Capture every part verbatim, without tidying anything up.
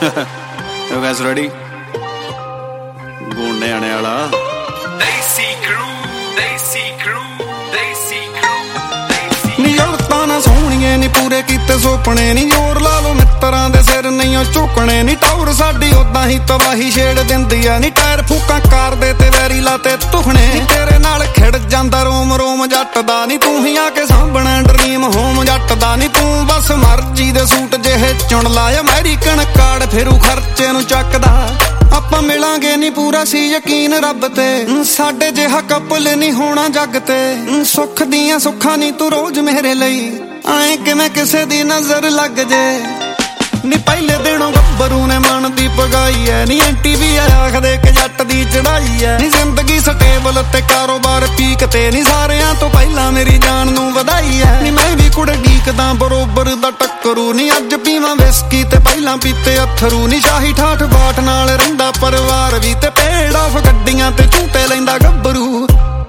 You guys ready? ਗੋਂਡੇ ਆਣੇ ਵਾਲਾ ਦੇਸੀ ਕਰੂ ਦੇਸੀ ਕਰੂ ਦੇਸੀ ਕਰੂ ਨੀ ਔਰਤਾਂ ਨਾ ਸੋਹਣੀਏ ਨੀ ਪੂਰੇ ਕੀਤੇ ਸੁਪਨੇ ਨੀ ਜ਼ੋਰ ਲਾ ਲੋ ਮਿੱਤਰਾਂ ਦੇ ਸਿਰ ਨਹੀਂ ਉਹ ਝੁਕਣੇ ਨੀ ਟੌਰ ਸਾਡੀ ਉਦਾਂ ਹੀ ਤਬਾਹੀ ਛੇੜ ਦਿੰਦੀ ਆ ਨੀ ਟਾਇਰ ਫੂਕਾਂ ਕਰਦੇ ਤੇ ਵੈਰੀ ਲਾਤੇ ਤੁਖਣੇ ਨੀ ਤੇਰੇ ਨਾਲ ਖਿੜ ਜਾਂਦਾ ਰੋਮ ਰੋਮ ਜੱਟ ਦਾ ਨੀ ਤੂੰ ਹੀ ਆ ਕੇ ਸਾਂਭਣਾ ਡਰੀਮ ਹੋਮ ਜੱਟ ਦਾ ਨੀ ਤੂੰ ਬਸ ਮਰਜ਼ੀ ਦੇ ਸੂਟ ਜਿਹੇ ਚੁਣ ਲਾ ਅਮਰੀਕਨ ਕਾਰਡ ਫੇਰੂ ਖਰਚੇ ਨੂੰ ਚੱਕਦਾ ਆਪਾਂ ਮਿਲਾਂਗੇ ਨੀ ਪੂਰਾ ਸੀ ਯਕੀਨ ਰੱਬ ਤੇ ਸਾਡੇ ਜਿਹਾ ਕਪਲ ਨੀ ਹੋਣਾ ਜੱਗ ਤੇ ਸੁੱਖ ਦੀਆਂ ਸੁੱਖਾਂ ਨੀ ਤੂੰ ਰੋਜ਼ ਮੇਰੇ ਲਈ ਐਂ ਕਿਵੇਂ ਕਿਸੇ ਦੀ ਨਜ਼ਰ ਲੱਗ ਜੇ ਨੀ ਪਹਿਲੇ ਦਿਨੋਂ ਗੱਭਰੂ ਨੇ ਮਨ ਦੀ ਪਗਾਈ ਐ ਨੀ ਐਂਟੀ ਵੀ ਆਖਦੇ ਕਿ ਜੱਟ ਦੀ ਚੜਾਈ ਐ ਨੀ ਜ਼ਿੰਦਗੀ ਸਟੇਬਲ ਤੇ ਕਾਰੋਬਾਰ ਪੀਕ ਤੇ ਨੀ ਸਾਰਿਆਂ ਤੋਂ ਪਹਿਲਾਂ ਮੇਰੀ ਜਾਨ ਨੂੰ ਵਧਾਈ ਐ ਨੀ ਮੈਂ ਵੀ ਕੁੜੇ ਡੀਕਦਾ ਬਰੋਬਰ ਦਾ ਟੱਕਰੂ ਨੀ ਅੱਜ ਪੀਵਾਂ ਵਿਸਕੀ ਤੇ ਪਹਿਲਾਂ ਪੀਤੇ ਅਥਰੂ ਨੀ ਸ਼ਾਹੀ ਠਾਠ ਬਾਟ ਨਾਲ ਰਹਿੰਦਾ ਪਰਿਵਾਰ ਵੀ ਤੇ ਪੇੜ ਆਫ ਗੱਡੀਆਂ ਤੇ ਝੂਟੇ ਲੈਂਦਾ ਗੱਭਰੂ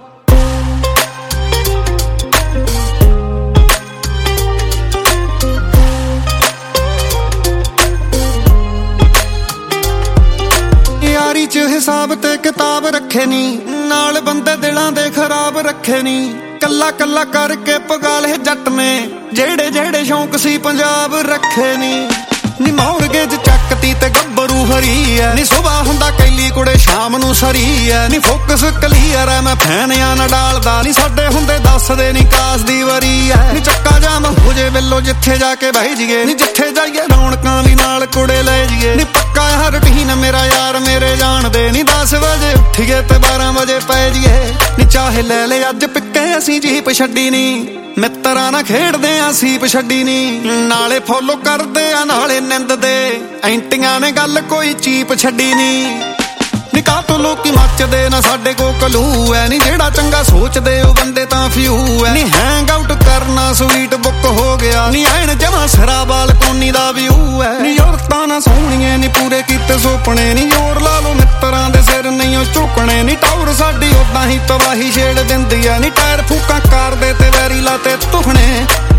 ਯਾਰੀ ਚ ਹਿਸਾਬ ਤੇ ਕਿਤਾਬ ਰੱਖੇ ਨੀ ਨਾਲ ਬੰਦੇ ਦਿਲਾਂ ਦੇ ਖਰਾਬ ਰੱਖੇ ਨੀ ਕੱਲਾ ਕੱਲਾ ਕਰਕੇ ਪਗਾ ਲਏ ਜੱਟ ਨੇ ਜਿਹੜੇ ਜਿਹੜੇ ਸ਼ੌਂਕ ਸੀ ਪੰਜਾਬ ਰੱਖੇ ਨੀ ਨੀ ਮੌਰਗੇ ਚ ਚੱਕਤੀ ਤੇ ਗੱਭਰੂ ਹਰੀ ਐ ਨੀ ਸੁਬਾਹ ਹੁੰਦਾ ਕੈਲੀ ਕੁੜੇ ਸ਼ਾਮ ਨੂੰ ਸਰੀ ਐ ਨੀ ਫੋਕਸ ਕਲੀਅਰ ਐ ਮੈਂ ਫੈਨਿਆਂ ਨਾ ਡਾਲਦਾ ਨੀ ਸਾਡੇ ਹੁੰਦੇ ਦੱਸਦੇ ਨੀ ਕਾਸ ਦੀ ਵਰੀ ਐ ਨੀ ਚੱਕਾ ਜਾਮ ਹੋ ਜੇ ਵੱਲੋਂ ਜਿੱਥੇ ਜਾ ਕੇ ਬਹਿ ਜੀਏ ਨੀ ਜਿੱਥੇ ਜਾਈਏ ਰੌਣਕਾਂ ਵੀ ਨਾਲ ਕੁੜੇ ਲੈ ਜੀਏ ਨੀ ਪੱਕਾ ਹੈ ਰੁਟੀਨ ਮੇਰਾ ਯਾਰ ਮੇਰੇ ਜਾਣਦੇ ਨੀ ਦਸ ਵਜੇ ਉੱਠੀਏ ਤੇ ਬਾਰਾਂ ਵਜੇ ਪੈ ਜੀਏ ਨੀ ਚਾਹੇ ਲੈ ਲੈ ਅੱਜ ਪਿੱਕੇ ਅਸੀਂ ਜੀਪ ਛੱਡੀ ਨੀ ਮਿੱਤਰਾਂ ਨਾਲ ਖੇਡਦੇ ਆ ਸੀਪ ਛੱਡੀ ਨੀ ਨਾਲੇ ਫੋਲੋ ਕਰਦੇ ਆ ਨਾਲੇ ਨਿੰਦਦੇ ਐਂਟੀਆਂ ਨੇ ਗੱਲ ਕੋਈ ਚੀਪ ਛੱਡੀ ਨੀ ਨੀ ਕਾਤੋਂ ਲੋਕੀ ਮੱਚਦੇ ਨਾ ਸਾਡੇ ਕੋ ਕਲੂ ਐ ਨੀ ਜਿਹੜਾ ਚੰਗਾ ਸੋਚਦੇ ਉਹ ਬੰਦੇ ਤਾਂ ਫਿਊ ਐ ਨੀ ਹੈਂਗ ਆਊਟ ਕਰਨਾ ਸਵੀਟ ਬੁੱਕ ਹੋ ਗਿਆ ਨੀ ਐਨ ਜਮਾ ਸਿਰਾ ਬਾਲਕੋਨੀ ਦਾ ਵਿਊ ਐ ਨੀ ਔਰਤਾਂ ਨਾ ਸੋਹਣੀਏ ਨੀ ਪੂਰੇ ਕੀਤੇ ਸੁਪਨੇ ਨੀ ਜ਼ੋਰ ਲਾ ਲੋ ਮਿੱਤਰਾਂ ਦੇ ਸਿਰ ਨਹੀਂ ਉਹ ਝੁਕਣੇ ਨੀ ਟੌਰ ਸਾਡੀ ਉਦਾਂ ਹੀ ਤਬਾਹੀ ਛੇੜ ਦਿੰਦੀ ਐ ਨੀ ਟਾਇਰ ਫੂਕਾਂ ਕਰਦੇ ਤੇ ਵੈਰੀ ਲਾਤੇ ਤੁਖਣੇ